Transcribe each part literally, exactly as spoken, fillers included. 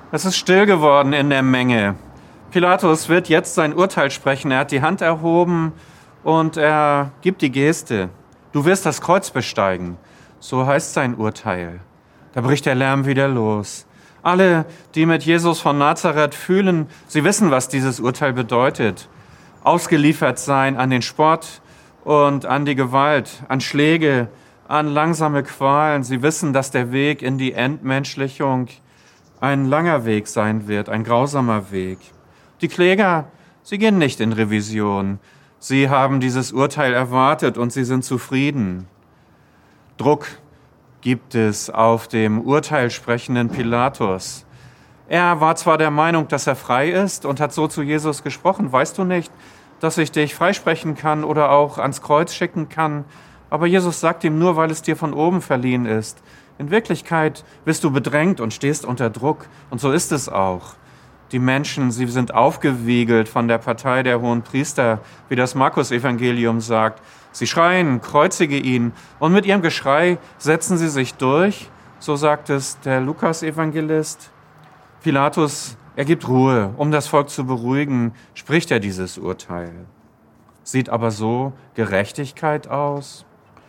Es ist still geworden in der Menge. Pilatus wird jetzt sein Urteil sprechen. Er hat die Hand erhoben und er gibt die Geste. Du wirst das Kreuz besteigen. So heißt sein Urteil. Da bricht der Lärm wieder los. Alle, die mit Jesus von Nazareth fühlen, sie wissen, was dieses Urteil bedeutet. Ausgeliefert sein an den Spott und an die Gewalt, an Schläge, an langsame Qualen. Sie wissen, dass der Weg in die Entmenschlichung ein langer Weg sein wird, ein grausamer Weg. Die Kläger, sie gehen nicht in Revision. Sie haben dieses Urteil erwartet und sie sind zufrieden. Druck gibt es auf dem Urteil sprechenden Pilatus. Er war zwar der Meinung, dass er frei ist und hat so zu Jesus gesprochen. Weißt du nicht, dass ich dich freisprechen kann oder auch ans Kreuz schicken kann? Aber Jesus sagt ihm nur, weil es dir von oben verliehen ist. In Wirklichkeit bist du bedrängt und stehst unter Druck. Und so ist es auch. Die Menschen, sie sind aufgewiegelt von der Partei der Hohenpriester, wie das Markus-Evangelium sagt. Sie schreien, kreuzige ihn. Und mit ihrem Geschrei setzen sie sich durch. So sagt es der Lukas-Evangelist. Pilatus, er gibt Ruhe. Um das Volk zu beruhigen, spricht er dieses Urteil. Sieht aber so Gerechtigkeit aus?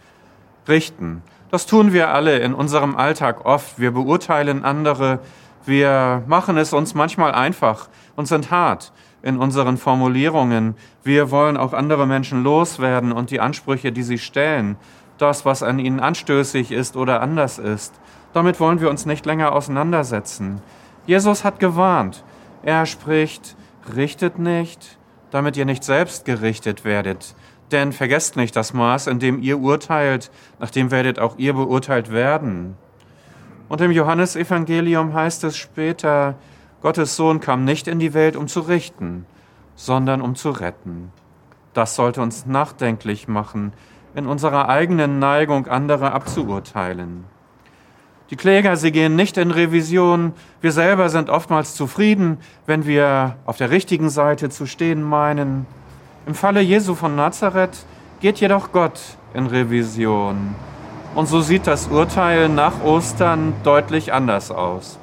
Richten. Das tun wir alle in unserem Alltag oft. Wir beurteilen andere. Wir machen es uns manchmal einfach und sind hart in unseren Formulierungen. Wir wollen auch andere Menschen loswerden und die Ansprüche, die sie stellen, das, was an ihnen anstößig ist oder anders ist. Damit wollen wir uns nicht länger auseinandersetzen. Jesus hat gewarnt. Er spricht, richtet nicht, damit ihr nicht selbst gerichtet werdet. Denn vergesst nicht das Maß, in dem ihr urteilt, nach dem werdet auch ihr beurteilt werden. Und im Johannesevangelium heißt es später, Gottes Sohn kam nicht in die Welt, um zu richten, sondern um zu retten. Das sollte uns nachdenklich machen, in unserer eigenen Neigung, andere abzuurteilen. Die Kläger, sie gehen nicht in Revision. Wir selber sind oftmals zufrieden, wenn wir auf der richtigen Seite zu stehen meinen. Im Falle Jesu von Nazareth geht jedoch Gott in Revision. Und so sieht das Urteil nach Ostern deutlich anders aus.